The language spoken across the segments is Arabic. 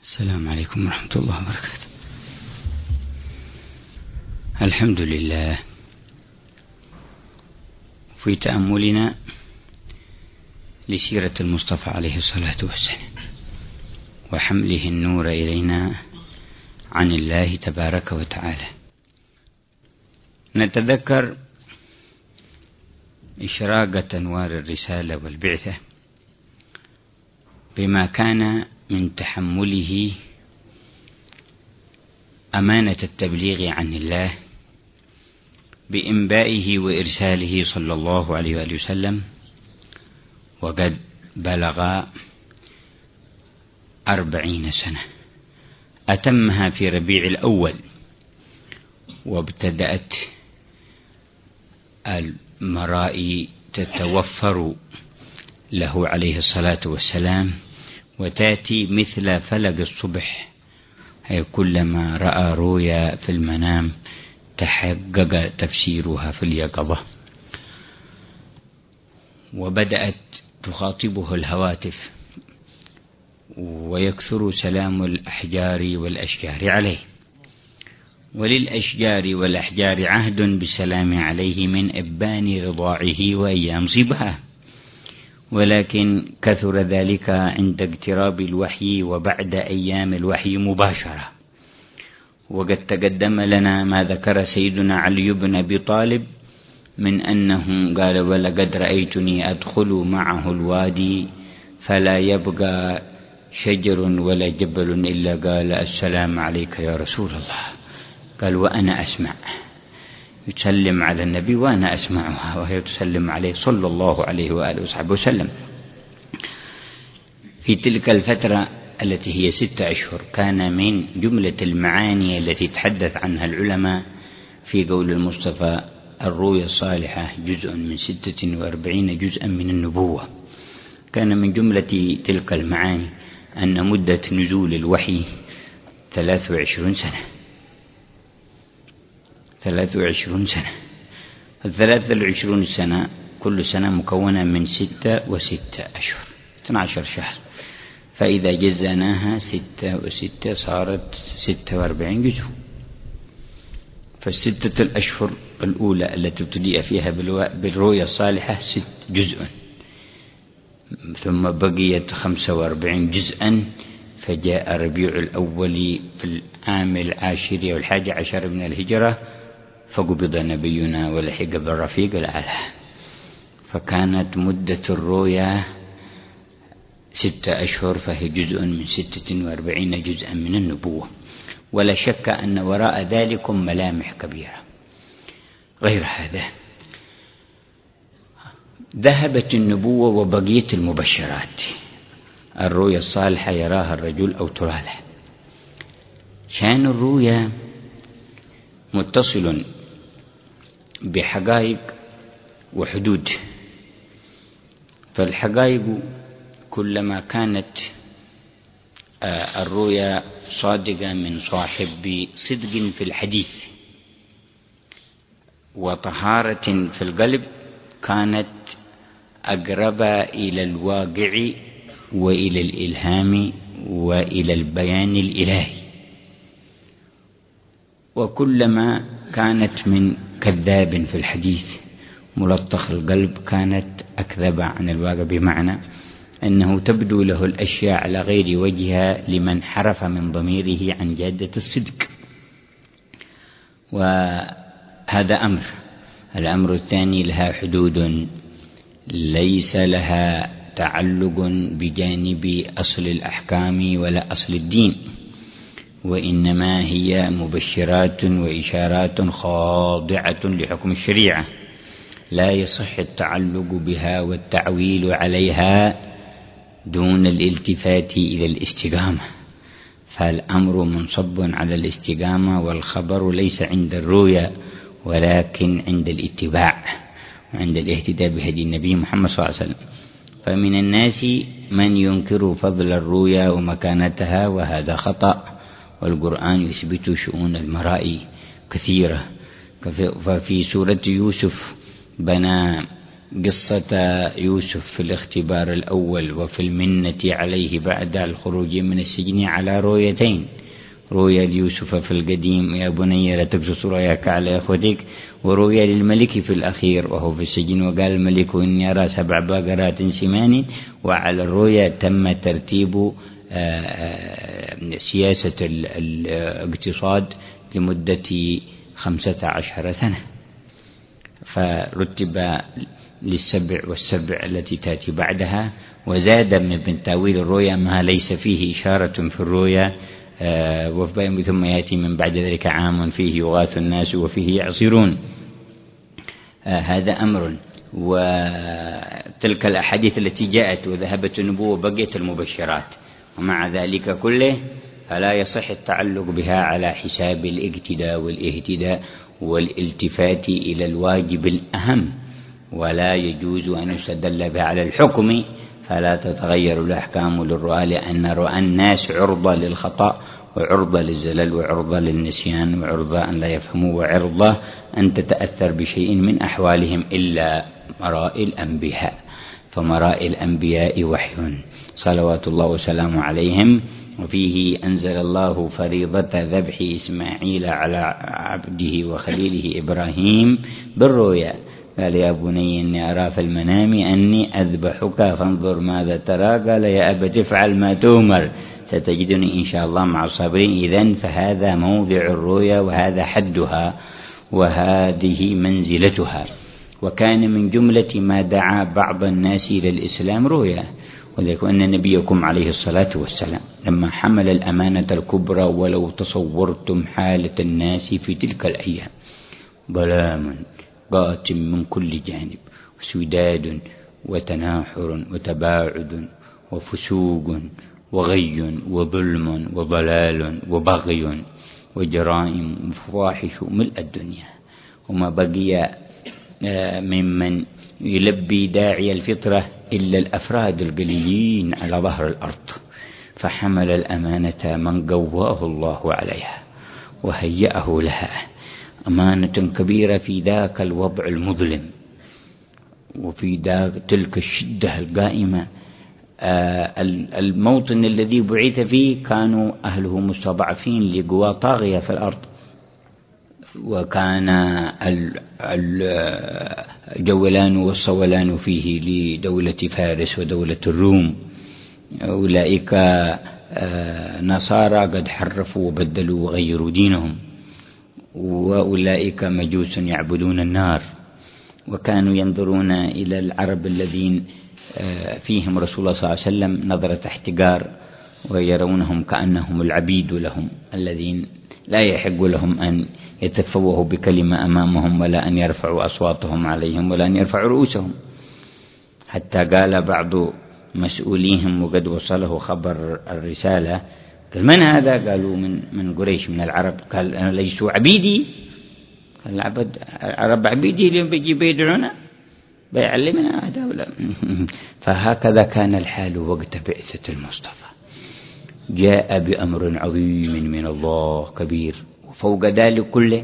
السلام عليكم ورحمة الله وبركاته. الحمد لله. في تأملنا لسيرة المصطفى عليه الصلاة والسلام وحمله النور إلينا عن الله تبارك وتعالى، نتذكر إشراقة أنوار الرسالة والبعثة بما كان من تحمله أمانة التبليغ عن الله بإنبائه وإرساله صلى الله عليه وآله وسلم، وقد بلغ 40 سنة أتمها في ربيع الأول، وابتدأت المرائي تتوفر له عليه الصلاة والسلام وتأتي مثل فلق الصبح، أي كلما رأى رؤيا في المنام تحقق تفسيرها في اليقظة. وبدأت تخاطبه الهواتف ويكثر سلام الأحجار والأشجار عليه، وللأشجار والأحجار عهد بالسلام عليه من إبان رضاعه وأيام صباه، ولكن كثر ذلك عند اقتراب الوحي وبعد أيام الوحي مباشرة. وقد تقدم لنا ما ذكر سيدنا علي بن أبي طالب من أنه قال: ولقد رأيتني أدخل معه الوادي فلا يبقى شجر ولا جبل إلا قال: السلام عليك يا رسول الله. قال: وأنا أسمع، يسلم على النبي وأنا أسمعها وهي تسلم عليه صلى الله عليه وآله وصحبه وسلم. في تلك الفترة التي هي 6 أشهر كان من جملة المعاني التي تحدث عنها العلماء في قول المصطفى: الرؤيا الصالحة جزء من 46 جزءا من النبوة. كان من جملة تلك المعاني أن مدة نزول الوحي 23 سنة. 23 سنة. 23 سنة كل سنة مكونة من 6 و6 أشهر، 12 شهر، فإذا جزناها 6 و6 صارت 46 جزء. فالستة الأشهر الأولى التي ابتدأ فيها بالرؤيا الصالحة 6 جزء، ثم بقيت 45 جزءا، فجاء ربيع الأول في العام 10 والحادي من الهجرة، فقبض نبينا ولحق بالرفيق الأعلى. فكانت مدة الرؤيا 6 أشهر، فهي جزء من 46 جزءا من النبوة. ولا شك أن وراء ذلك ملامح كبيرة. غير هذا ذهبت النبوة وبقيت المبشرات. الرؤيا الصالحة يراها الرجل أو ترى له. شان الرؤيا متصل بحقائق وحدود، فالحقائق كلما كانت الرؤيا صادقة من صاحب صدق في الحديث وطهارة في القلب كانت أقرب إلى الواقع وإلى الإلهام وإلى البيان الإلهي. وكلما كانت من كذاب في الحديث ملطخ القلب كانت أكذب عن الواقع، بمعنى أنه تبدو له الأشياء على غير وجهها لمن حرف من ضميره عن جادة الصدق. وهذا أمر. الأمر الثاني: لها حدود ليس لها تعلق بجانب أصل الأحكام ولا أصل الدين، وإنما هي مبشرات وإشارات خاضعة لحكم الشريعة، لا يصح التعلق بها والتعويل عليها دون الالتفات إلى الاستقامة. فالأمر منصب على الاستقامة، والخبر ليس عند الرؤيا ولكن عند الاتباع وعند الاهتداء بهدي النبي محمد صلى الله عليه وسلم. فمن الناس من ينكر فضل الرؤيا ومكانتها، وهذا خطأ، والقرآن يثبت شؤون المرائي كثيرة. ففي سورة يوسف بنى قصة يوسف في الاختبار الأول وفي المنة عليه بعد الخروج من السجن على رؤيتين: رؤيا ليوسف في القديم: يا بني لا تقصص رؤياك على إخوتك، ورؤيا للملك في الأخير وهو في السجن وقال الملك إني أرى 7 بقرات سمان. وعلى الرؤيا تم ترتيب سياسة الاقتصاد لمدة 15 سنة، فرتب للسبع والسبع التي تأتي بعدها، وزاد من تأويل الرؤيا ما ليس فيه إشارة في الرؤيا. ثم يأتي من بعد ذلك عام فيه يغاث الناس وفيه يعصرون. هذا أمر. وتلك الأحاديث التي جاءت وذهبت النبوة بقيت المبشرات، ومع ذلك كله فلا يصح التعلق بها على حساب الاقتداء والاهتداء والالتفات إلى الواجب الأهم، ولا يجوز أن يستدل بها على الحكم فلا تتغير الأحكام للرؤى، لأن رؤى الناس عرضة للخطأ وعرضة للزلل وعرضة للنسيان وعرضة أن لا يفهموا وعرضة أن تتأثر بشيء من أحوالهم إلا مرائي الأنبياء، فمرائي الأنبياء وحي صلوات الله وسلامه عليهم. وفيه أنزل الله فريضة ذبح إسماعيل على عبده وخليله إبراهيم بالرؤيا، قال يا بني إني أرى في المنام أني أذبحك فانظر ماذا ترى، قال يا أبت افعل ما تؤمر ستجدني إن شاء الله مع الصابرين. إذن فهذا موضع الرؤيا وهذا حدها وهذه منزلتها. وكان من جملة ما دعا بعض الناس إلى الإسلام رؤيا، وذلك أن نبيكم عليه الصلاة والسلام لما حمل الأمانة الكبرى: ولو تصورتم حالة الناس في تلك الأيام ظلام قاتم من كل جانب وسداد وتناحر وتباعد وفسوق وغي وظلم وضلال وبغي وجرائم وفواحش ملء الدنيا، وما بقي ممن يلبي داعي الفطرة إلا الأفراد القليلين على ظهر الأرض. فحمل الأمانة من قواه الله عليها وهيأه لها، أمانة كبيرة في ذاك الوضع المظلم وفي تلك الشدة القائمة. الموطن الذي بعث فيه كانوا أهله مستضعفين لقوى طاغية في الأرض، وكان الجولان والصولان فيه لدولة فارس ودولة الروم. أولئك نصارى قد حرفوا وبدلوا وغيروا دينهم، وأولئك مجوس يعبدون النار. وكانوا ينظرون إلى العرب الذين فيهم رسول الله صلى الله عليه وسلم نظرة احتقار، ويرونهم كأنهم العبيد لهم الذين لا يحق لهم أن يتفوهوا بكلمة أمامهم ولا أن يرفعوا أصواتهم عليهم ولا أن يرفعوا رؤوسهم. حتى قال بعض مسؤوليهم وقد وصله خبر الرسالة: قال من هذا؟ قالوا من قريش من العرب. قال أنا ليسوا عبيدي. العرب عبيدي اليوم بيجي بيدعونا بيعلمنا هذا ولا فهكذا كان الحال وقت بعثة المصطفى. جاء بأمر عظيم من الله كبير، وفوق ذلك كله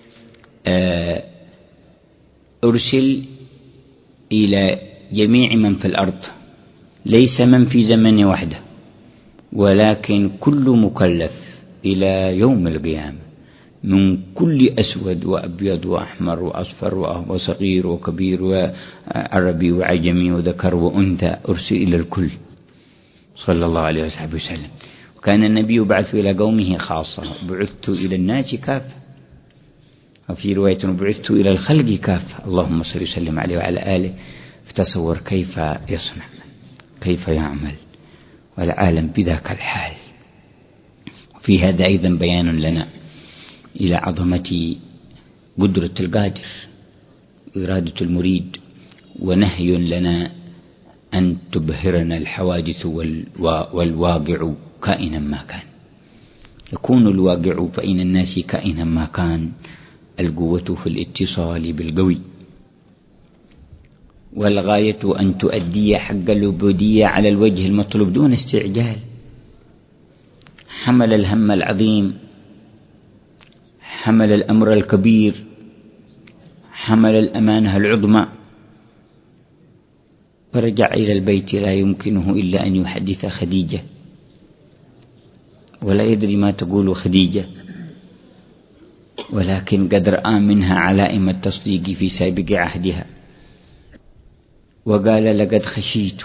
أرسل إلى جميع من في الأرض، ليس من في زمن وحده، ولكن كل مكلف إلى يوم القيامة، من كل أسود وأبيض وأحمر وأصفر وصغير وكبير وعربي وعجمي وذكر وأنثى، أرسل إلى الكل صلى الله عليه وسلم. وكان النبي يبعث إلى قومه خاصة: بعثت إلى الناس كافة، وفي رواية بعثت إلى الخلق كافة، اللهم صل وسلم عليه وعلى آله. فتصور كيف يصنع، كيف يعمل، والعالم بذاك الحال. وفي هذا أيضا بيان لنا إلى عظمة قدرة القادر إرادة المريد، ونهي لنا أن تبهرنا الحوادث والواقع كائنا ما كان. يكون الواقع بين الناس كائنا ما كان، القوة في الاتصال بالقوي، والغاية أن تؤدي حق العبودية على الوجه المطلوب دون استعجال. حمل الهم العظيم، حمل الأمر الكبير، حمل الأمانة العظمى، ورجع إلى البيت لا يمكنه إلا أن يحدث خديجة، ولا يدري ما تقول خديجة، ولكن قد رأى منها علائم التصديق في سابق عهدها، وقال لقد خشيت،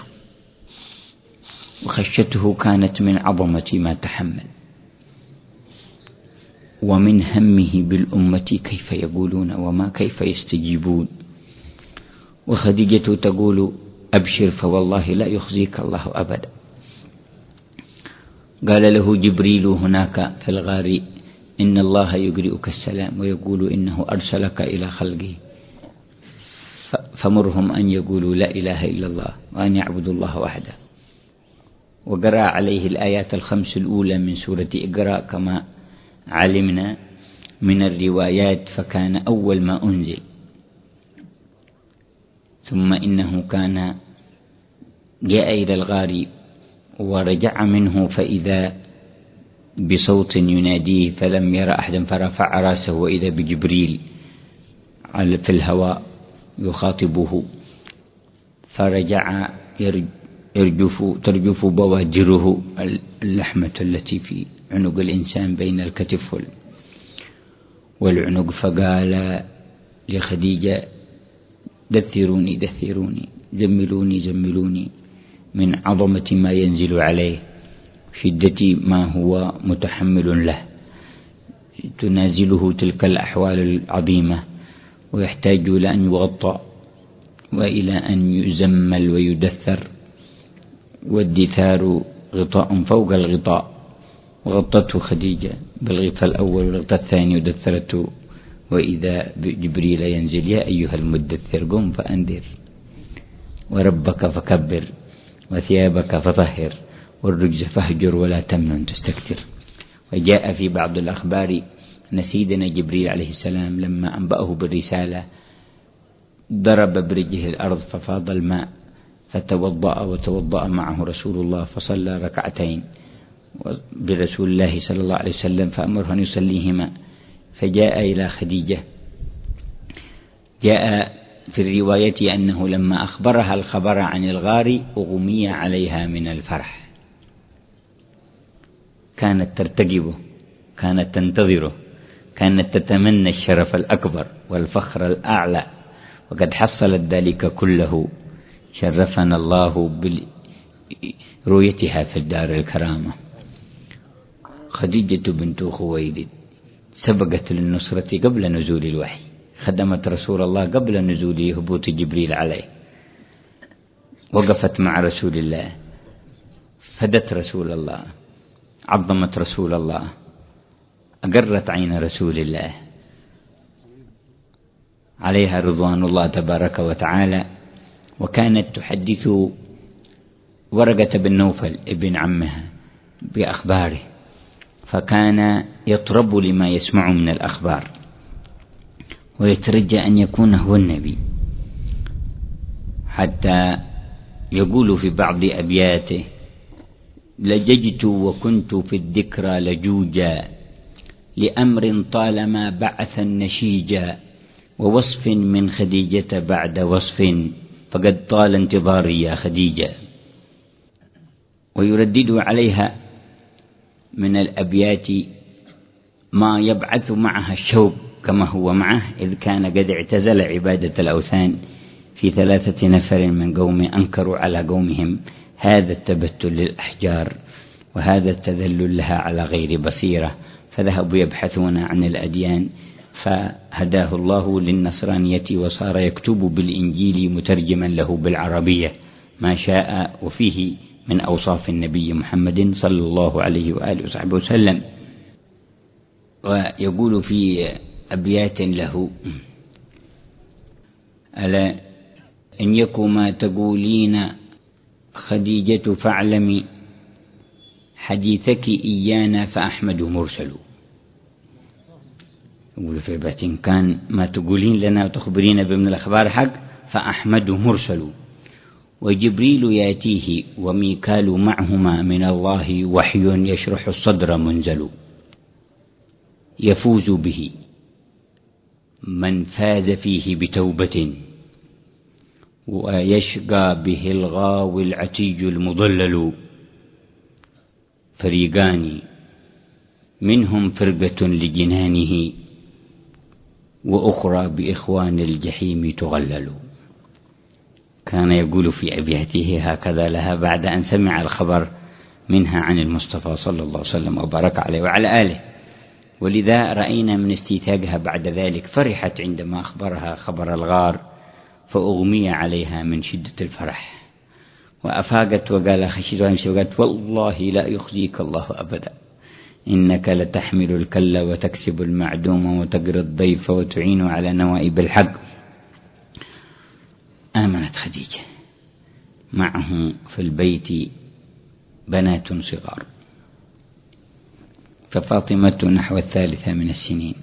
وخشته كانت من عظمة ما تحمل ومن همه بالأمة كيف يقولون وما كيف يستجيبون. وخديجة تقول أبشر فوالله لا يخزيك الله أبدا. قال له جبريل هناك في الغار إن الله يقرئك السلام ويقول إنه أرسلك إلى خلقه، فمرهم أن يقولوا لا إله إلا الله وأن يعبدوا الله وحده. وقرأ عليه الآيات 5 الأولى من سورة إقرأ كما علمنا من الروايات، فكان أول ما أنزل. ثم إنه كان جاء إلى الغار ورجع منه فإذا بصوت يناديه، فلم يرى أحدا فرفع رأسه وإذا بجبريل في الهواء يخاطبه، فرجع ترجف بواجره اللحمة التي في عنق الإنسان بين الكتف والعنق، فقال لخديجة دثروني دثروني، جملوني جملوني من عظمة ما ينزل عليه، شدة ما هو متحمل له، تنازله تلك الأحوال العظيمة، ويحتاج إلى أن يغطى وإلى أن يزمل ويدثر، والدثار غطاء فوق الغطاء، وغطته خديجة بالغطاء الأول والغطاء الثاني ودثرته، وإذا جبريل ينزل يا أيها المدثر قم فأنذر وربك فكبر وثيابك فطهر والرجز فاهجر ولا تمنن تستكثر. وجاء في بعض الأخبار أن سيدنا جبريل عليه السلام لما أنبأه بالرسالة ضرب برجله الأرض ففاض الماء، فتوضأ وتوضأ معه رسول الله فصلى ركعتين برسول الله صلى الله عليه وسلم، فأمره أن يصليهما. فجاء إلى خديجة، جاء في الرواية أنه لما أخبرها الخبر عن الغار أغمي عليها من الفرح، كانت ترتقبه، كانت تنتظره، كانت تتمنى الشرف الأكبر والفخر الأعلى، وقد حصلت ذلك كله. شرفنا الله برؤيتها في الدار الكرامة. خديجة بنت خويلد سبقت للنصرة قبل نزول الوحي، خدمت رسول الله قبل نزول هبوط جبريل عليه، وقفت مع رسول الله، فدت رسول الله، عظمت رسول الله، أقرت عين رسول الله عليها رضوان الله تبارك وتعالى. وكانت تحدث ورقة بن نوفل ابن عمها بأخباره، فكان يطرب لما يسمع من الأخبار ويترجى أن يكون هو النبي، حتى يقول في بعض أبياته لججت وكنت في الذكرى لجوجا لأمر طالما بعث النشيجا ووصف من خديجة بعد وصف فقد طال انتظاري يا خديجة. ويردد عليها من الأبيات ما يبعث معها الشوق كما هو معه، إذ كان قد اعتزل عبادة الأوثان في 3 نفر من قوم أنكروا على قومهم هذا التبتل للأحجار وهذا التذلل لها على غير بصيرة، فذهبوا يبحثون عن الأديان، فهداه الله للنصرانية وصار يكتب بالإنجيل مترجما له بالعربية ما شاء، وفيه من أوصاف النبي محمد صلى الله عليه وآله وصحبه وسلم. ويقول في أبيات له ألا إن يكن ما تقولين خديجة فاعلمي حديثك إيانا فأحمد مرسل. يقول في بيت إن كان ما تقولين لنا وتخبرين بمن الأخبار حق فأحمد مرسل، وجبريل ياتيه وميكال معهما من الله وحي يشرح الصدر منزل، يفوز به من فاز فيه بتوبة ويشقى به الغاوي العتي المضلل. فريقان منهم فرقة لجنانه، وأخرى بإخوان الجحيم تغلل. كان يقول في أبياته هكذا لها بعد أن سمع الخبر منها عن المصطفى صلى الله عليه وسلم وبارك عليه وعلى آله. ولذا رأينا من استيثاقها بعد ذلك فرحت عندما أخبرها خبر الغار، فأغمي عليها من شدة الفرح، وأفاقت وقال خشيت أن وقالت والله لا يخزيك الله أبدا، إنك لتحمل الكل وتكسب المعدوم وتقري الضيف وتعين على نوائب الحق. آمنت خديجة، معه في البيت بنات صغار، ففاطمة نحو 3 من السنين،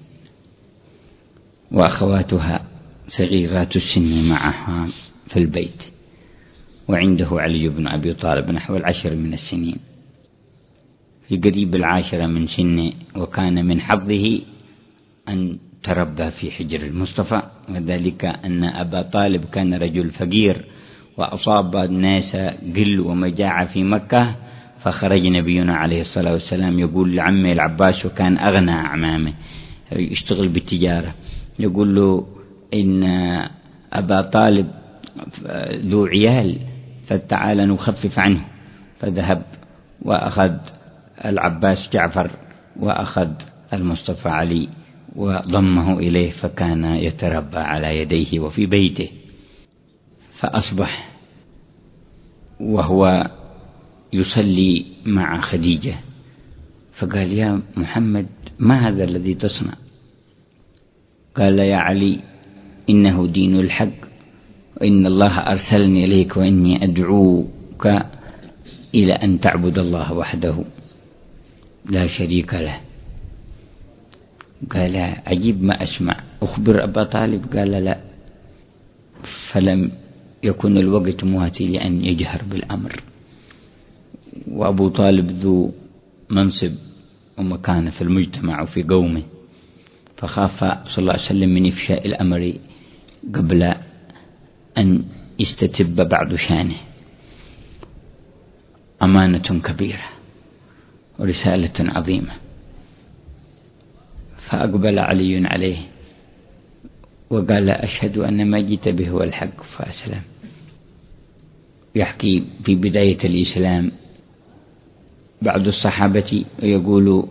وأخواتها صغيرات السن معها في البيت، وعنده علي بن أبي طالب نحو 10 من السنين، في قريب 10 من سنه. وكان من حظه أن تربى في حجر المصطفى، وذلك أن أبا طالب كان رجل فقير وأصاب الناس قل ومجاعة في مكة، فخرج نبينا عليه الصلاة والسلام يقول لعمه العباس، وكان أغنى أعمامه يشتغل بالتجارة، يقول له إن أبا طالب ذو عيال فتعال نخفف عنه. فذهب وأخذ العباس جعفر وأخذ المصطفى علي وضمه إليه، فكان يتربى على يديه وفي بيته. فأصبح وهو يصلي مع خديجة، فقال يا محمد ما هذا الذي تصنع؟ قال يا علي إنه دين الحق، وإن الله أرسلني إليك وإني أدعوك إلى أن تعبد الله وحده لا شريك له. قال عجيب ما أسمع، أخبر أبا طالب؟ قال لا. فلم يكن الوقت مواتي لأن يجهر بالأمر، وأبو طالب ذو منصب ومكانة في المجتمع وفي قومه، فخاف صلى الله عليه وسلم من إفشاء الأمر قبل أن يستتب بعض شانه. أمانة كبيرة ورسالة عظيمة. فأقبل علي عليه وقال أشهد أن ما جئت به هو الحق، فأسلم. يحكي في بداية الإسلام بعض الصحابة ويقول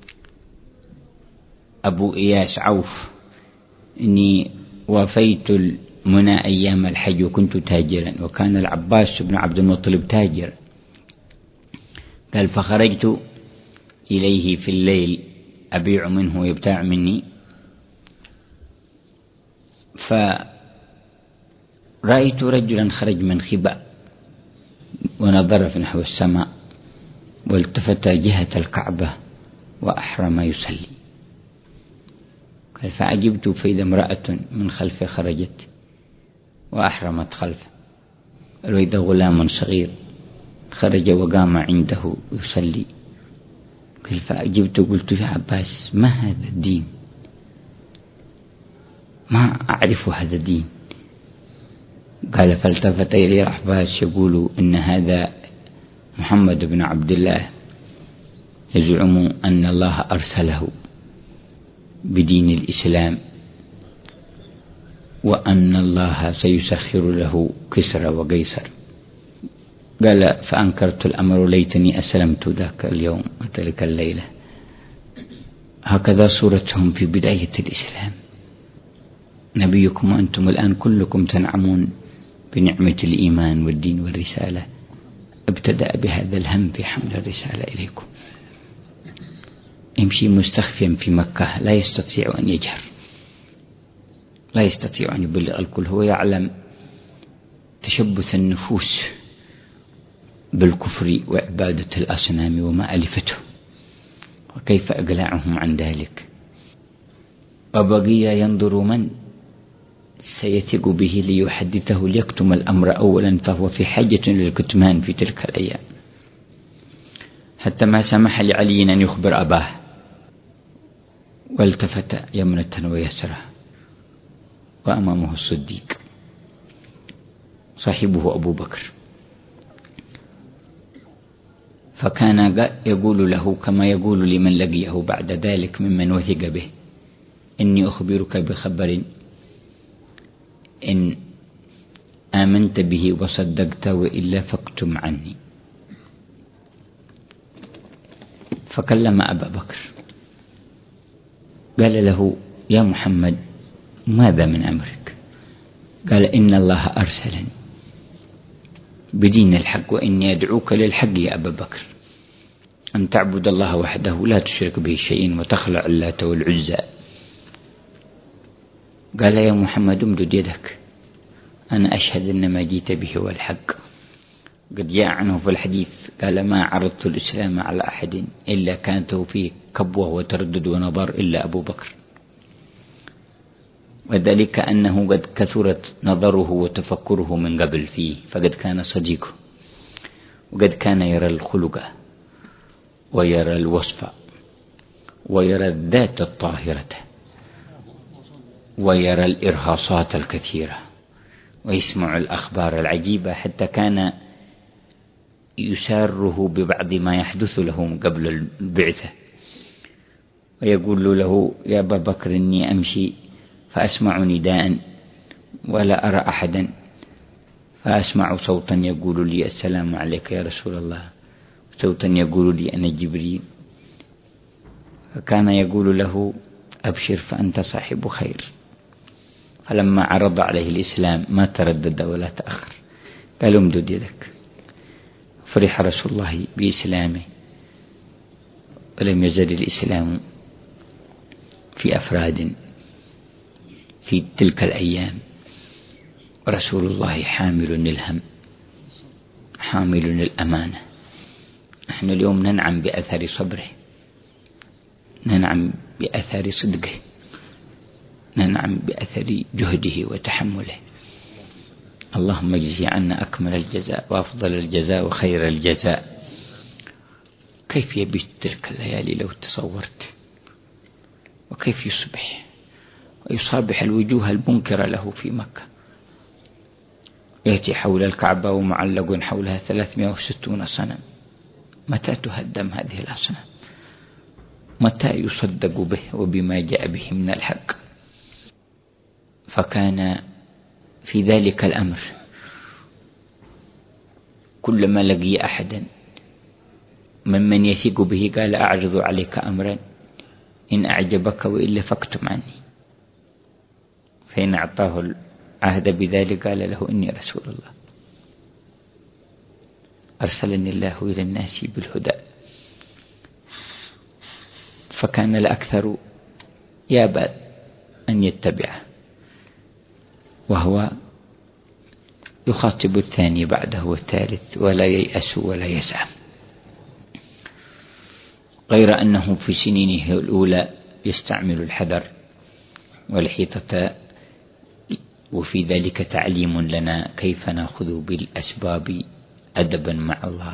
أبو إياس عوف إني وفيت المنى أيام الحج وكنت تاجرا، وكان العباس بن عبد المطلب تاجر. قال فخرجت إليه في الليل أبيع منه ويبتاع مني، فرأيت رجلا خرج من خباء ونظر في نحو السماء والتفت جهة الكعبة وأحرم يصلي. قال فعجبت فإذا امرأة من خلفه خرجت وأحرمت خلفه، وإذا غلام صغير خرج وقام عنده يصلي. قال فعجبت قلت يا عباس ما هذا الدين؟ ما أعرف هذا الدين. قال فالتفت إلي عباس يقول إن هذا محمد بن عبد الله يزعم أن الله أرسله بدين الإسلام، وأن الله سيسخر له كسرى وقيصر. قال فأنكرت الأمر ليتني أسلمت ذاك اليوم وتلك الليلة. هكذا صورتهم في بداية الإسلام. نبيكم وأنتم الآن كلكم تنعمون بنعمة الإيمان والدين والرسالة، ابتدأ بهذا الهم في حمل الرسالة إليكم. يمشي مستخفيا في مكة، لا يستطيع أن يجهر، لا يستطيع أن يبلغ الكل. هو يعلم تشبث النفوس بالكفر وعبادة الأصنام وما ألفته، وكيف أقلعهم عن ذلك. وبقي ينظر من سيثق به ليحدثه ليكتم الأمر أولا، فهو في حاجة للكتمان في تلك الأيام، حتى ما سمح لعلي أن يخبر أباه، والتفت يمنة ويسرى وأمامه الصديق. صاحبه أبو بكر، فكان يقول له كما يقول لمن لقيه بعد ذلك ممن وثق به: إني أخبرك بخبر إن آمنت به وصدقت وإلا فاكتم عني. فكلم أبا بكر قال له: يا محمد، ماذا من أمرك؟ قال: إن الله أرسلني بدين الحق، وإني أدعوك للحق يا أبا بكر، أن تعبد الله وحده لا تشرك به شيئا وتخلع اللات والعزى. قال: يا محمد، امدد يدك، أنا أشهد أن ما جيت به هو الحق. قد جاء عنه في الحديث قال: ما عرضت الإسلام على أحد إلا كانت فيه كبوة وتردد ونظر إلا أبو بكر، وذلك أنه قد كثرت نظره وتفكره من قبل فيه، فقد كان صديقه، وقد كان يرى الخلق ويرى الوصف ويرى الذات الطاهرة ويرى الإرهاصات الكثيرة ويسمع الأخبار العجيبة، حتى كان يساره ببعض ما يحدث له قبل البعثة، ويقول له: يا أبا بكر، إني أمشي فأسمع نداء ولا أرى أحدا، فأسمع صوتا يقول لي: السلام عليك يا رسول الله، صوتا يقول لي: أنا جبريل. فكان يقول له: أبشر فأنت صاحب خير. فلما عرض عليه الإسلام ما تردد ولا تأخر، قال: امدد يدك. فرح رسول الله بإسلامه، ولم يزل الإسلام في أفراد في تلك الأيام، ورسول الله حامل الهم حامل الأمانة. نحن اليوم ننعم بأثر صبره، ننعم بأثر صدقه، ننعم بأثر جهده وتحمله. اللهم اجزي عنا أكمل الجزاء وأفضل الجزاء وخير الجزاء. كيف يبيت تلك الليالي لو تصورت، وكيف يصبح ويصابح الوجوه المنكرة له في مكة، يأتي حول الكعبة ومعلق حولها 360 صنم. متى تهدم هذه الأصنام؟ متى يصدق به وبما جاء به من الحق؟ فكان في ذلك الأمر كلما لقي أحدا ممن يثق به قال: أعرض عليك أمرا إن أعجبك وإلا فاكتم عني. فإن أعطاه العهد بذلك قال له: إني رسول الله، أرسلني الله إلى الناس بالهدى. فكان الأكثر يابى أن يتبعه، وهو يخاطب الثاني بعده والثالث ولا ييأس ولا يسعى، غير أنه في سنينه الأولى يستعمل الحذر والحيطة، وفي ذلك تعليم لنا كيف نأخذ بالأسباب أدبا مع الله.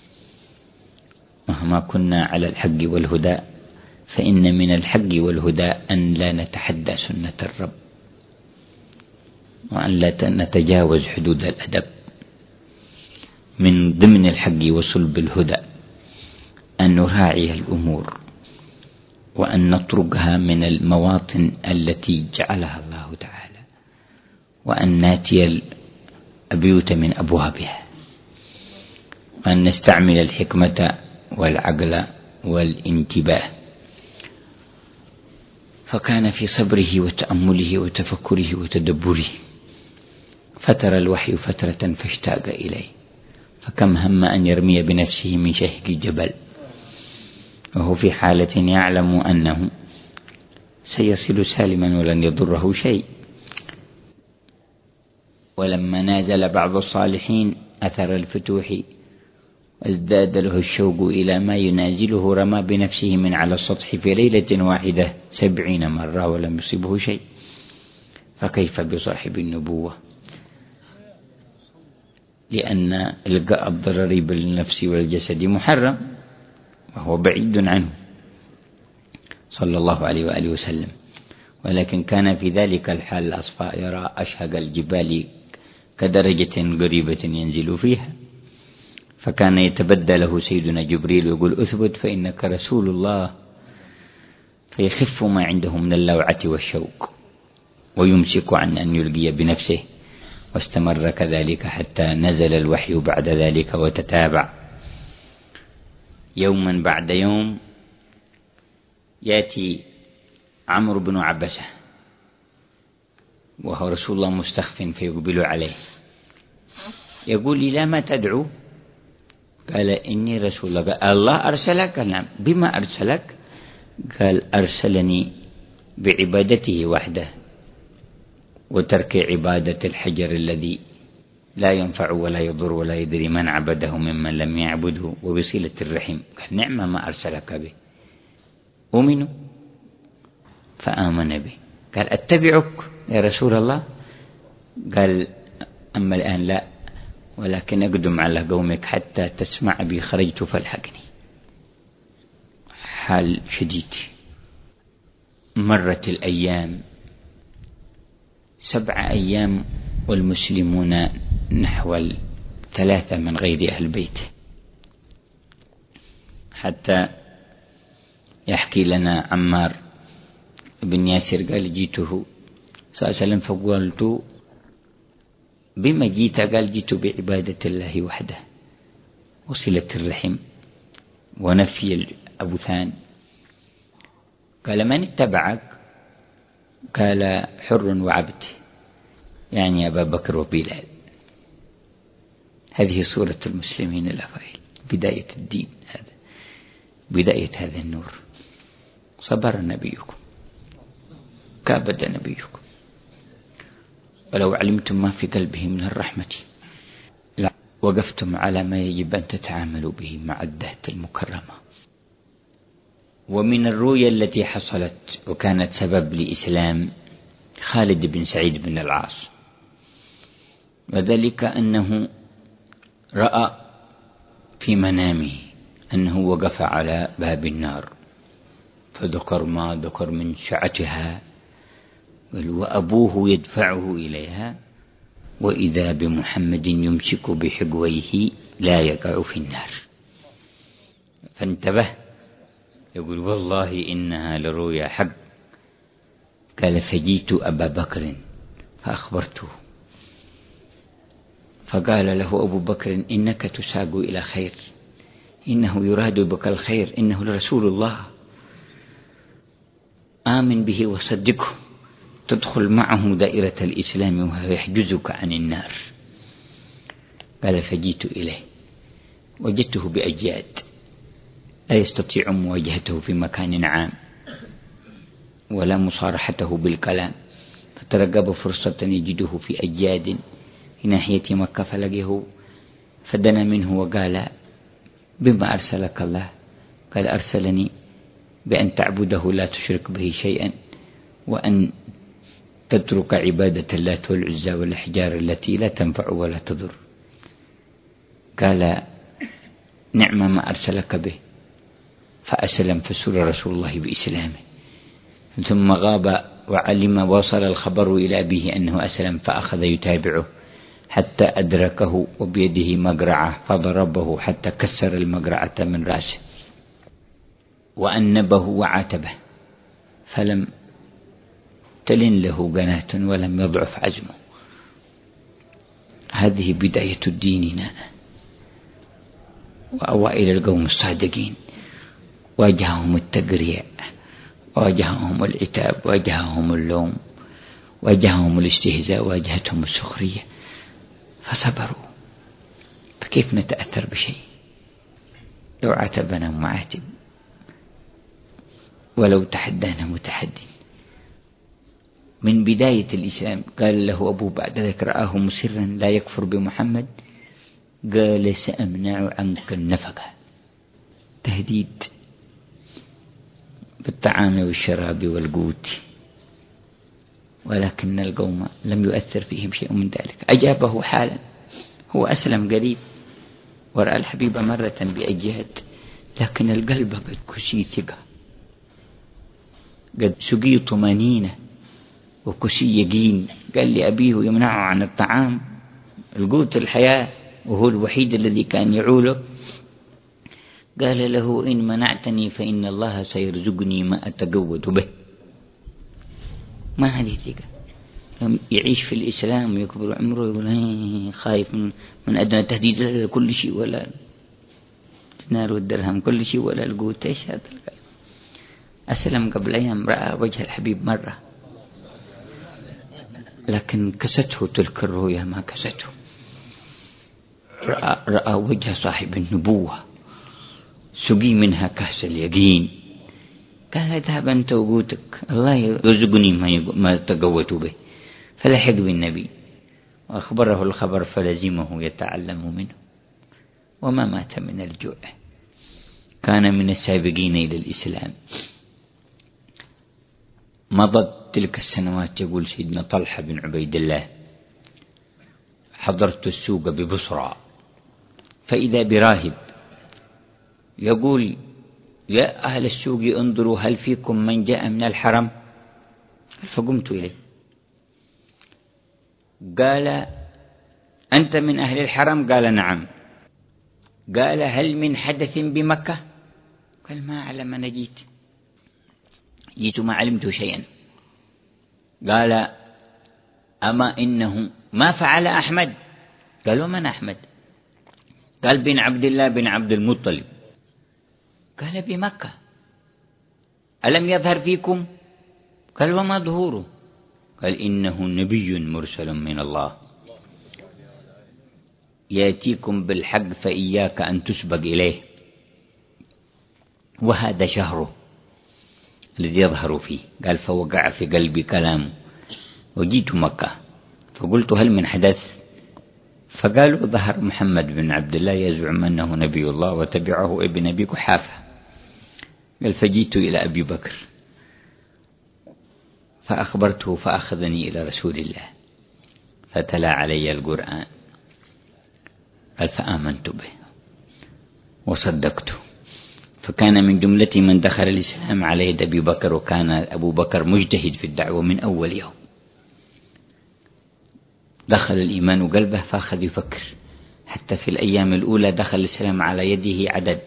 مهما كنا على الحق والهدى، فإن من الحق والهدى أن لا نتحدى سنة الرب، وأن لا نتجاوز حدود الأدب. من ضمن الحق وصلب الهدى أن نراعي الأمور، وأن نتركها من المواطن التي جعلها الله تعالى، وأن ناتي البيوت من أبوابها، وأن نستعمل الحكمة والعقل والانتباه. فكان في صبره وتأمله وتفكره وتدبره فتر الوحي فترة فاشتاق إليه، فكم هم أن يرمي بنفسه من شهق جبل وهو في حالة يعلم أنه سيصل سالما ولن يضره شيء. ولما نازل بعض الصالحين أثر الفتوح وازداد له الشوق إلى ما ينازله، رمى بنفسه من على السطح في ليلة واحدة 70 مرة ولم يصبه شيء، فكيف بصاحب النبوة؟ لأن إلقاء الضرر بالنفس والجسد محرم وهو بعيد عنه صلى الله عليه وآله وسلم، ولكن كان في ذلك الحال الأصفاء يرى أشهق الجبال كدرجة قريبة ينزل فيها، فكان يتبدى له سيدنا جبريل ويقول أثبت فإنك رسول الله، فيخف ما عنده من اللوعة والشوق ويمسك عن أن يلقي بنفسه. واستمر كذلك حتى نزل الوحي بعد ذلك وتتابع يوما بعد يوم. يأتي عمرو بن عبسة وهو رسول الله مستخف فيقبل عليه، يقول لي لا ما تدعو؟ قال إني رسول الله. قال الله أرسلك؟ قال نعم. بما أرسلك؟ قال أرسلني بعبادته وحده وترك عبادة الحجر الذي لا ينفع ولا يضر ولا يدري من عبده ممن لم يعبده، وبصلة الرحم. قال نعم ما أرسلك به. أؤمن فآمن به. قال أتبعك يا رسول الله؟ قال أما الآن لا، ولكن أقدم على قومك حتى تسمع بي خرجت فالحقني. حال شديد. مرت الأيام 7 أيام والمسلمون نحو 3 من غير أهل بيته، حتى يحكي لنا عمار بن ياسر قال جيته صلى الله عليه وسلم فقلت بما جيت؟ قال جيت بعبادة الله وحده وصلة الرحم ونفي الأوثان. قال من اتبعك؟ قال حر وعبد، يعني أبا بكر وبلال. هذه صورة المسلمين الأوائل، بداية الدين، هذا بداية هذا النور. صبر نبيكم، كابد نبيكم، ولو علمتم ما في قلبه من الرحمة وقفتم على ما يجب أن تتعاملوا به مع الذات المكرمة. ومن الرؤيا التي حصلت وكانت سبب لإسلام خالد بن سعيد بن العاص، وذلك أنه رأى في منامه أنه وقف على باب النار، فذكر ما ذكر من شعتها وأبوه يدفعه إليها، وإذا بمحمد يمسك بحقويه لا يقع في النار. فانتبه، يقول والله إنها لرؤيا حق. قال فجيت أبا بكر فأخبرته، فقال له أبو بكر إنك تساق إلى خير، إنه يراد بك الخير، إنه لرسول الله، آمن به وصدقه تدخل معه دائرة الإسلام وهو يحجزك عن النار. قال فجيت إليه وجدته بأجياد لا يستطيع مواجهته في مكان عام ولا مصارحته بالكلام، فترقب فرصة يجده في أجياد في ناحية مكة فلقيه، فدنا منه وقال بما أرسلك الله؟ قال أرسلني بأن تعبده لا تشرك به شيئا، وأن تترك عبادة اللات والعزى والأحجار التي لا تنفع ولا تضر. قال نعم ما أرسلك به، فأسلم، فسر رسول الله بإسلامه. ثم غاب وعلم، وصل الخبر إلى أبيه أنه أسلم، فأخذ يتابعه حتى أدركه وبيده مقرعة، فضربه حتى كسر المقرعة من رأسه وأنبه وعاتبه، فلم تلن له قناة ولم يضعف عزمه. هذه بداية ديننا وأوائل القوم الصادقين. واجههم التقريع، واجههم العتاب، واجههم اللوم، واجههم الاستهزاء، واجهتهم السخرية، فصبروا. فكيف نتأثر بشيء؟ لو عاتبنا معاتب، ولو تحدانا متحد. من بداية الإسلام قال له أبوه بعد ذلك رآه مسرا لا يكفر بمحمد، قال سأمنع عنك النفقة، تهديد بالطعام والشراب والقوت. ولكن القوم لم يؤثر فيهم شيء من ذلك، أجابه حالا. هو أسلم قريب ورأى الحبيب مرة بأجهد، لكن القلب قد كسي ثقة، قد سقي طمانينة وكسي يقين. قال لأبيه يمنعه عن الطعام القوت الحياة وهو الوحيد الذي كان يعوله. قال له إن منعتني فإن الله سيرزقني ما أتقوت به. ما هذه ثقة. يعيش في الإسلام ويكبر عمره يقول خايف من أدنى تهديد لكل شيء، ولا الدينار والدرهم كل شيء ولا القوت. إيش هذا الكلام؟ أسلم قبل أيام، رأى وجه الحبيب مرة، لكن كسته تلك الرؤيا، ما كسته. رأى وجه صاحب النبوة، سقي منها كأس اليقين. قال اذهب أنت وقوتك، الله يرزقني ما تقوت به. فلحق بالنبي وأخبره الخبر فلزمه يتعلم منه، وما مات من الجوع. كان من السابقين إلى الإسلام. مضت تلك السنوات، يقول سيدنا طلحة بن عبيد الله: حضرت السوق ببصرى فإذا براهب يقول: يا أهل السوق انظروا هل فيكم من جاء من الحرم؟ فقمت إليه. قال: أنت من أهل الحرم؟ قال: نعم. قال: هل من حدث بمكة؟ قال: ما أعلم، أنا جيت ما علمت شيئا. قال: أما إنه ما فعل أحمد؟ قال: ومن أحمد؟ قال: بن عبد الله بن عبد المطلب. قال: بمكة. ألم يظهر فيكم؟ قال: وما ظهوره؟ قال: إنه نبي مرسل من الله يأتيكم بالحق فإياك أن تسبق إليه، وهذا شهره الذي يظهر فيه. قال: فوقع في قلبي كلامه وجيت مكة فقلت هل من حدث؟ فقالوا: ظهر محمد بن عبد الله يزعم أنه نبي الله وتبعه ابن أبي قحافة. قال: فجيت إلى أبي بكر فأخبرته فأخذني إلى رسول الله فتلا علي القرآن. قال: فآمنت به وصدقته. فكان من جملة من دخل الإسلام على يد أبي بكر، وكان أبو بكر مجتهد في الدعوة من أول يوم. دخل الإيمان قلبه فأخذ يفكر، حتى في الأيام الأولى دخل الإسلام على يده عدد،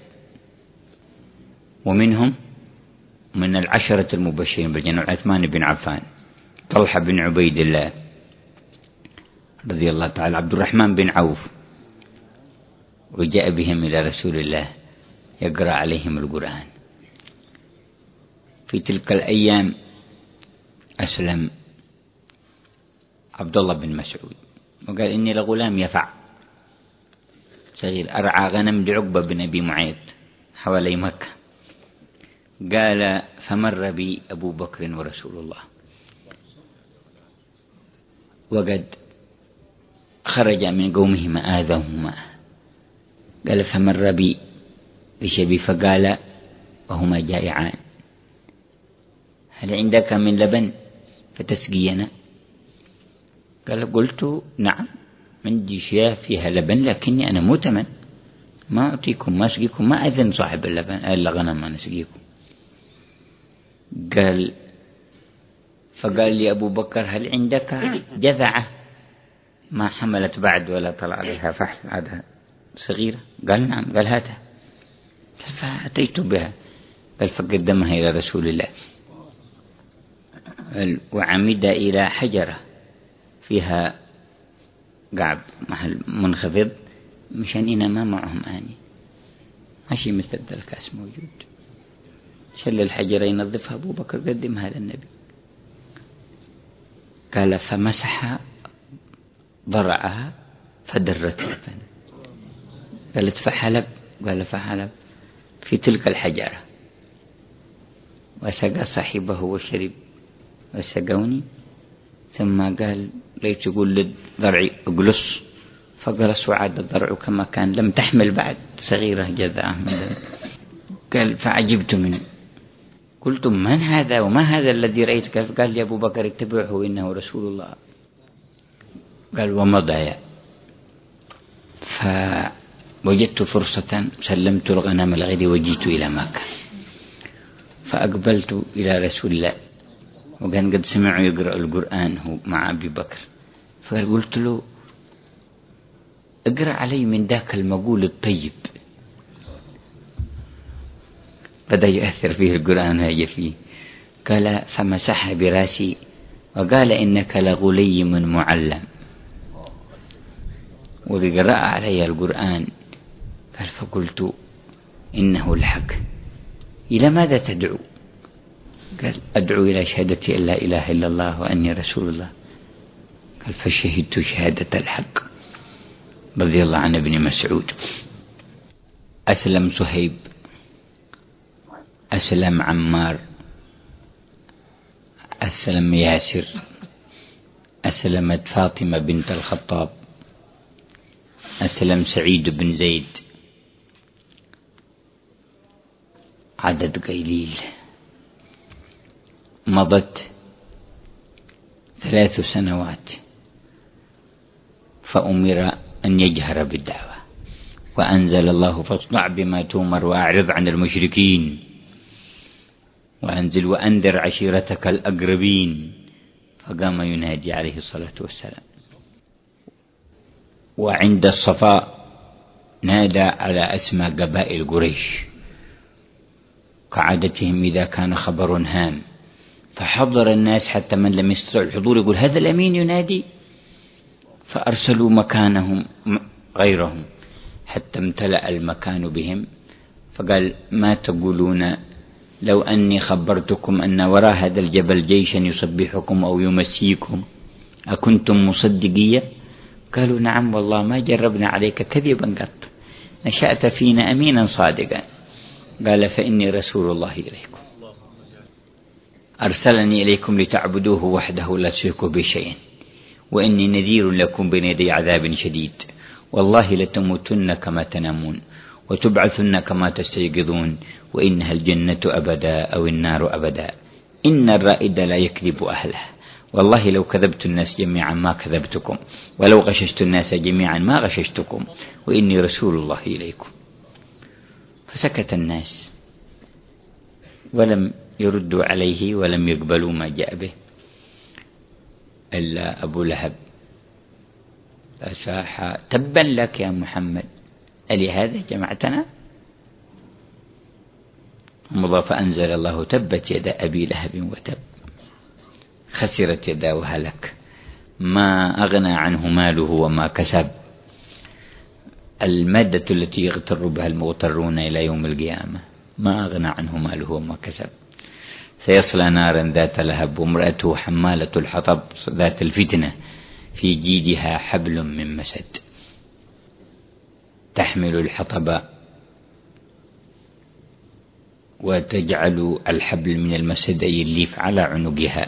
ومنهم من العشرة المبشرين بالجنة عثمان بن عفان، طلحة بن عبيد الله رضي الله تعالى، عبد الرحمن بن عوف. وجاء بهم إلى رسول الله يقرأ عليهم القرآن. في تلك الأيام أسلم عبد الله بن مسعود وقال: إني لغلام يفع صغير أرعى غنم لعقبة بن أبي معيط حوالي مكة. قال: فمر بي أبو بكر ورسول الله وقد خرج من قومه آذاهما. قال: فمر بي بشبي فقال وهما جائعان: هل عندك من لبن فتسقينا؟ قال: قلت: نعم، عندي شياه فيها لبن، لكني أنا مؤتمن، ما أعطيكم ما أسقيكم، ما أذن صاحب اللبن الغنم ما نسقيكم. فقال لي أبو بكر: هل عندك جذعة ما حملت بعد ولا طلع عليها فحل عادها صغيرة؟ قال: نعم. قال: هاتها. فأتيت بها. قال: فقدمها إلى رسول الله. وعمد إلى حجرة فيها قعب محل منخفض مشان إنا ما معهم آني، ماشي مثل الكاس موجود. شل الحجرة ينظفها أبو بكر قدمها للنبي. قال: فمسح ضرعها فدرت لبن. قالت: فحلب؟ قال: فحلب في تلك الحجرة. وسقى صاحبه وشرب وسقوني. ثم قال: ليت يقول للضرع اجلس، فجلس وعاد الضرع كما كان، لم تحمل بعد، صغيرة جذعة. قال: فعجبت منه، قلت: من هذا وما هذا الذي رأيت؟ قال لي أبو بكر: اتبعه إنه رسول الله. قال: ومضى. فوجدت فرصة سلمت الغنم الغد وجيت إلى مكة، فأقبلت إلى رسول الله وكان قد سمعوا يقرأ القرآن هو مع أبي بكر. فقلت له: اقرأ علي من ذاك المقول الطيب. بدأ يأثر فيه القرآن ويجي فيه. قال فمسح براسي وقال إنك لغليم معلم. وقرأ علي القرآن قال فقلت إنه الحق. إلى ماذا تدعو؟ قال أدعو إلى شهادة أن لا إله إلا الله وأني رسول الله. قال فشهدت شهادة الحق رضي الله عن ابن مسعود. أسلم صهيب، أسلم عمار، أسلم ياسر، أسلمت فاطمة بنت الخطاب، أسلم سعيد بن زيد. عدد قليل. مضت 3 سنوات فأمر أن يجهر بالدعوة، وأنزل الله فاصدع بما تؤمر وأعرض عن المشركين وأنزل وأنذر عشيرتك الأقربين. فقام ينادي عليه الصلاة والسلام. وعند الصفاء نادى على أسمى قبائل قريش كعادتهم إذا كان خبر هام، فحضر الناس حتى من لم يستطع الحضور يقول هذا الأمين ينادي، فأرسلوا مكانهم غيرهم حتى امتلأ المكان بهم. فقال ما تقولون لو أني خبرتكم أن وراء هذا الجبل جيشا يصبحكم أو يمسيكم أكنتم مصدقية؟ قالوا نعم والله ما جربنا عليك كذبا قط، نشأت فينا أمينا صادقا. قال فإني رسول الله إليكم أرسلني إليكم لتعبدوه وحده لا تشركوا بشيء، وإني نذير لكم بين يدي عذاب شديد، والله لتموتن كما تنامون وتبعثن كما تستيقظون، وإنها الجنة أبدا أو النار أبدا، إن الرائد لا يكذب أهله، والله لو كذبت الناس جميعا ما كذبتكم، ولو غششت الناس جميعا ما غششتكم، وإني رسول الله إليكم. فسكت الناس ولم يردوا عليه ولم يقبلوا ما جاء به إلا أبو لهب فصاح تبا لك يا محمد ألهذا جمعتنا؟ مضى فأنزل الله تبت يد أبي لهب وتب خسرت يداه وهلك ما أغنى عنه ماله وما كسب. المادة التي يغتر بها المغترون إلى يوم القيامة ما أغنى عنه ماله وما كسب. سيصلى نارا ذات لهب وامرأته حمالة الحطب ذات الفتنة في جيدها حبل من مسد تحمل الحطب وتجعل الحبل من المسد يليف على عنقها.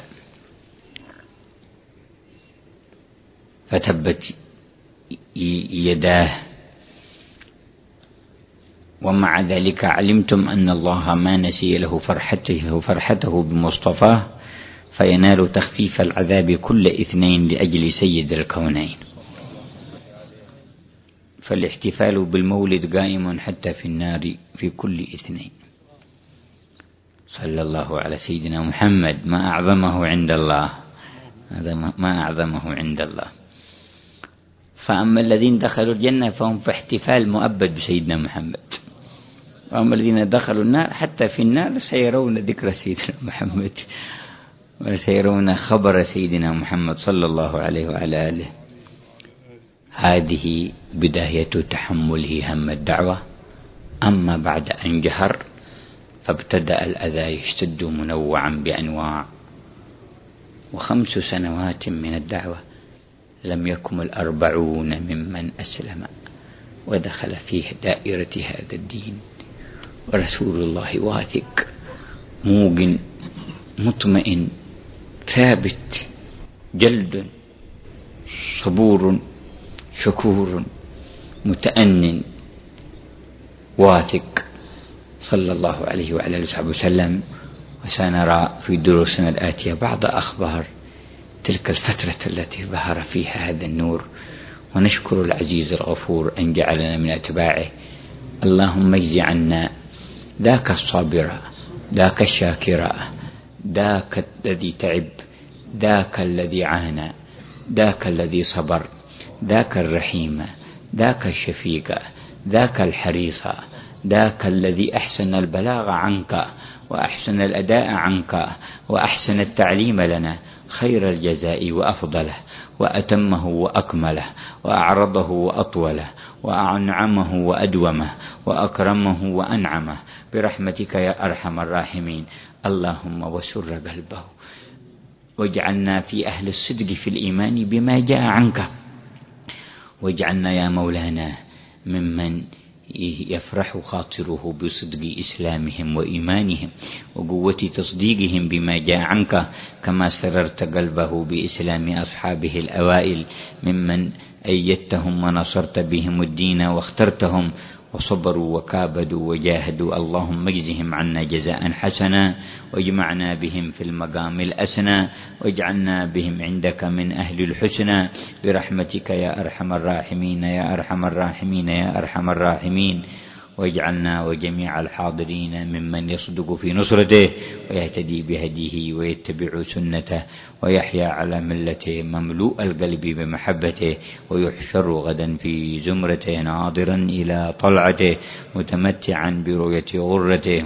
فتبت يداه، ومع ذلك علمتم أن الله ما نسي له فرحته بمصطفاه، فينال تخفيف العذاب كل اثنين لأجل سيد الكونين. فالاحتفال بالمولد قائم حتى في النار في كل اثنين. صلى الله على سيدنا محمد، ما أعظمه عند الله، هذا ما أعظمه عند الله. فأما الذين دخلوا الجنة فهم في احتفال مؤبد بسيدنا محمد، وأما الذين دخلوا النار حتى في النار سيرون ذكر سيدنا محمد وسيرون خبر سيدنا محمد صلى الله عليه وعلى آله. هذه بداية تحمله هم الدعوة. أما بعد أن جهر فابتدأ الأذى يشتد منوعا بأنواع. 5 سنوات من الدعوة لم يكمل 40 ممن أسلم ودخل فيه دائرة هذا الدين، ورسول الله واثق موقن مطمئن ثابت جلد صبور شكور متأنن واثق صلى الله عليه وعلى آله وسلم. وسنرى في دروسنا الآتية بعض أخبار تلك الفترة التي ظهر فيها هذا النور، ونشكر العزيز الغفور أن جعلنا من أتباعه. اللهم اجز عنا ذاك الصابر، ذاك الشاكر، ذاك الذي تعب، ذاك الذي عانى، ذاك الذي صبر، ذاك الرحيم، ذاك الشفيق، ذاك الحريص، ذاك الذي أحسن البلاغ عنك وأحسن الأداء عنك وأحسن التعليم لنا خير الجزاء وأفضله، وأتمه وأكمله، وأعرضه وأطوله، وأنعمه وأدومه، وأكرمه وأنعمه برحمتك يا أرحم الراحمين. اللهم وسر قلبه، واجعلنا في أهل الصدق في الإيمان بما جاء عنك، واجعلنا يا مولانا ممن يفرح خاطره بصدق إسلامهم وإيمانهم وقوة تصديقهم بما جاء عنك، كما سررت قلبه بإسلام أصحابه الأوائل ممن أيدتهم ونصرت بهم الدين واخترتهم وصبروا وكابدوا وجاهدوا. اللهم اجزهم عنا جزاء حسنا، واجمعنا بهم في المقام الأسنى، واجعلنا بهم عندك من أهل الحسنى برحمتك يا أرحم الراحمين يا أرحم الراحمين يا أرحم الراحمين. واجعلنا وجميع الحاضرين ممن يصدق في نصرته ويهتدي بهديه ويتبع سنته ويحيا على ملته مملوء القلب بمحبته، ويحشر غدا في زمرته ناظرا إلى طلعته متمتعا برؤية غرته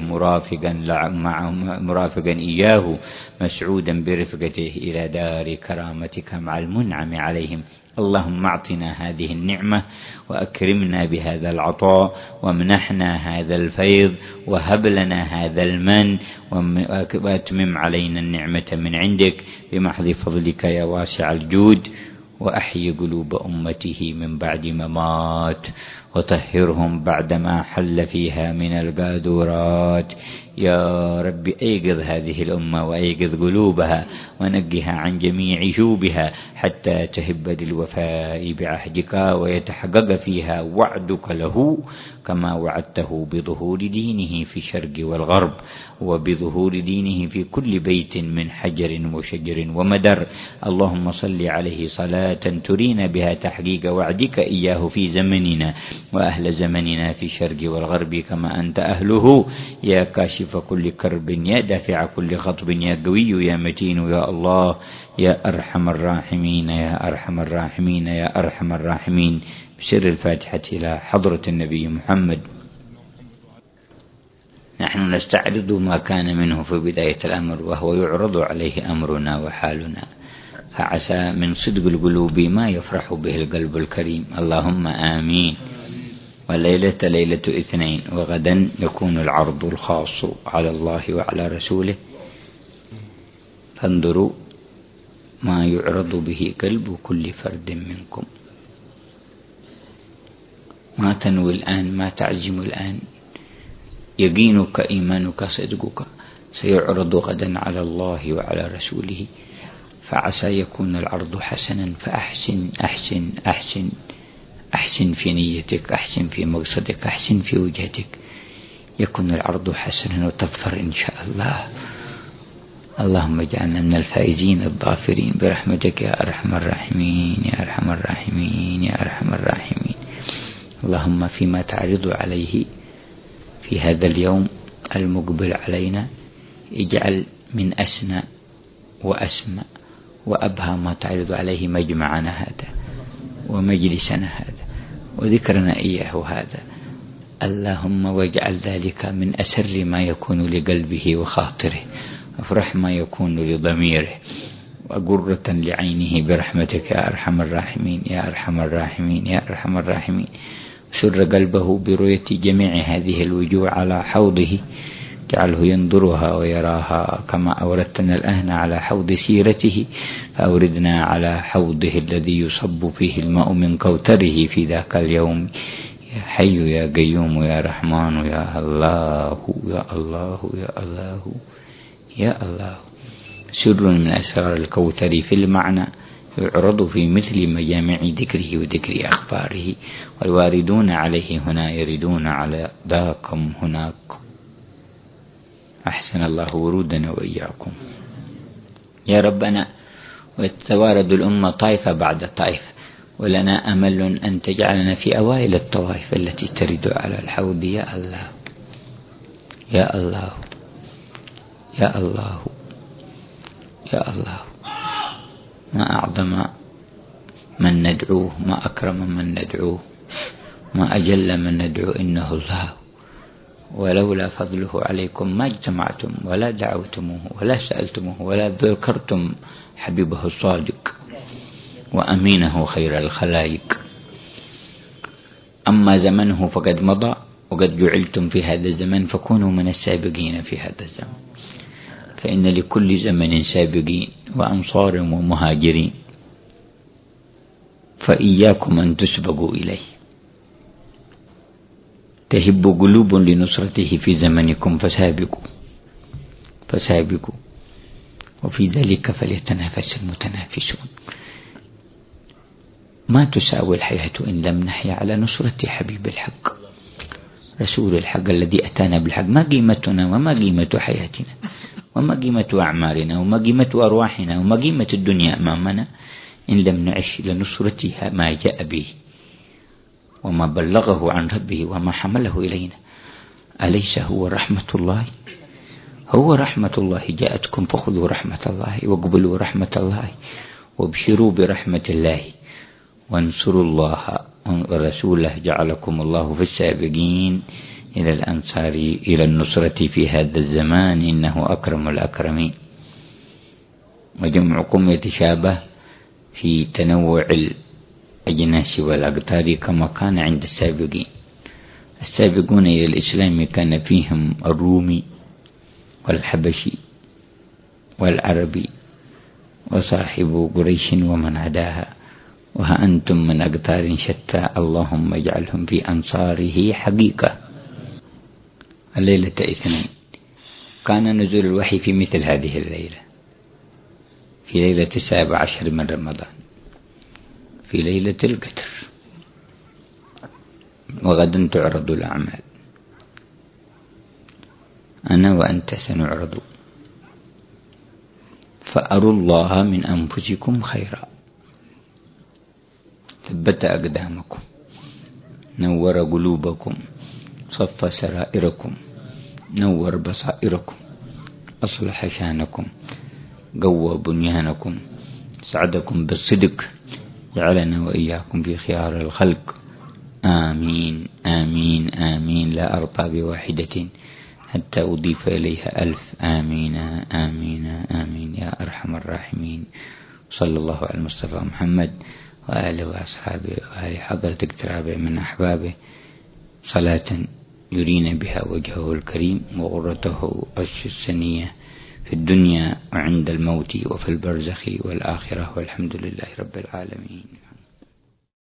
مرافقا إياه مسعودا برفقته إلى دار كرامتك مع المنعم عليهم. اللهم اعطنا هذه النعمة وأكرمنا بهذا العطاء، وامنحنا هذا الفيض، وهب لنا هذا المن، وأتمم علينا النعمة من عندك بمحض فضلك يا واسع الجود. وأحيي قلوب أمته من بعد ما مات، وطهرهم بعدما حل فيها من القاذورات. يا رب أيقظ هذه الأمة وأيقظ قلوبها ونقها عن جميع شوبها حتى تهب للوفاء بعهدك ويتحقق فيها وعدك له كما وعدته بظهور دينه في الشرق والغرب، وبظهور دينه في كل بيت من حجر وشجر ومدر. اللهم صل عليه صلاة ترينا بها تحقيق وعدك إياه في زمننا وأهل زمننا في الشرق والغرب كما أنت أهله، يا كاشف كل كرب، يا دافع كل خطب، يا قوي يا متين يا الله يا أرحم الراحمين يا أرحم الراحمين يا أرحم الراحمين. بسر الفاتحة إلى حضرة النبي محمد. نحن نستعرض ما كان منه في بداية الأمر، وهو يعرض عليه أمرنا وحالنا، فعسى من صدق القلوب ما يفرح به القلب الكريم. اللهم آمين. والليلة ليلة اثنين، وغدا يكون العرض الخاص على الله وعلى رسوله، فانظروا ما يعرض به قلب كل فرد منكم. ما تنوي الآن، ما تعزم الآن، يقينك إيمانك صدقك سيعرض غدا على الله وعلى رسوله، فعسى يكون العرض حسنا. فأحسن أحسن أحسن أحسن في نيتك، أحسن في مقصدك، أحسن في وجهتك، يكون العرض حسنا وتظفر إن شاء الله. اللهم اجعلنا من الفائزين الظافرين برحمتك يا أرحم الراحمين يا أرحم الراحمين يا أرحم الراحمين. اللهم فيما تعرض عليه في هذا اليوم المقبل علينا، اجعل من أسنى وأسمى وأبهى ما تعرض عليه مجمعنا هذا ومجلسنا هذا وذكرنا إياه هذا. اللهم واجعل ذلك من أسر ما يكون لقلبه وخاطره، أفرح ما يكون لضميره، وقرة لعينه برحمتك يا أرحم الراحمين يا أرحم الراحمين يا أرحم الراحمين. سر قلبه برؤية جميع هذه الوجوه على حوضه، جعله ينظرها ويراها كما أوردتنا الآن على حوض سيرته، فأوردنا على حوضه الذي يصب فيه الماء من كوثره في ذاك اليوم. يا حي يا قيوم يا رحمن يا الله يا الله يا الله يا الله. سر من أسرار الكوثر في المعنى يعرض في مثل مجامع ذكره وذكر أخباره، والواردون عليه هنا يردون على ذاكم هناك. أحسن الله ورودنا وإياكم يا ربنا. وتتوارد الأمة طائفة بعد طائفة، ولنا أمل أن تجعلنا في أوائل الطوائف التي ترد على الحوض. يا الله يا الله يا الله يا الله. ما أعظم من ندعوه، ما أكرم من ندعوه، ما أجل من ندعو إنه الله، ولولا فضله عليكم ما اجتمعتم ولا دعوتموه ولا سألتموه ولا ذكرتم حبيبه الصادق وأمينه خير الخلائق. أما زمنه فقد مضى، وقد جعلتم في هذا الزمن فكونوا من السابقين في هذا الزمن، فإن لكل زمن سابقين وأنصار ومهاجرين، فإياكم أن تسبقوا إليه. تهب قلوب لنصرته في زمنكم فسابقوا وفي ذلك فليتنافس المتنافسون. ما تساوي الحياة إن لم نحيا على نصرة حبيب الحق رسول الحق الذي أتانا بالحق. ما قيمتنا وما قيمة حياتنا وما قيمة أعمارنا وما قيمة أرواحنا وما قيمة الدنيا أمامنا إن لم نعش لنصرتها ما جاء به وما بلغه عن ربه وما حمله إلينا. أليس هو رحمة الله؟ هو رحمة الله جاءتكم، فخذوا رحمة الله واقبلوا رحمة الله وابشروا برحمة الله وانصروا الله ورسوله. جعلكم الله في السابقين إلى الأنصار إلى النصرة في هذا الزمان، إنه أكرم الأكرمين. وجمعكم يتشابه في تنوع الأجناس والأقطار كما كان عند السابقين. السابقون إلى الإسلام كان فيهم الرومي والحبشي والعربي وصاحب قريش ومن عداها، وها أنتم من أقطار شتى، اللهم اجعلهم في أنصاره حقيقة. الليلة 2 كان نزول الوحي في مثل هذه الليلة، في ليلة 17 من رمضان، في ليلة القدر. وغدا تعرض الأعمال، أنا وأنت سنعرض. فأروا الله من أنفسكم خيرا، ثبت أقدامكم، نور قلوبكم، صف سرائركم، نور بصائركم، أصلح شانكم، قوى بنيانكم، سعدكم بالصدق، جعلنا وإياكم في خيار الخلق. آمين آمين آمين. لا أرضى بواحدة حتى أضيف إليها 1000. آمين آمين آمين يا أرحم الراحمين. صلى الله على المصطفى محمد وآله وأصحابه وآل حضرة اقترابه من أحبابه، صلاة يرينا بها وجهه الكريم وغرته السنية في الدنيا وعند الموت وفي البرزخ والآخرة، والحمد لله رب العالمين.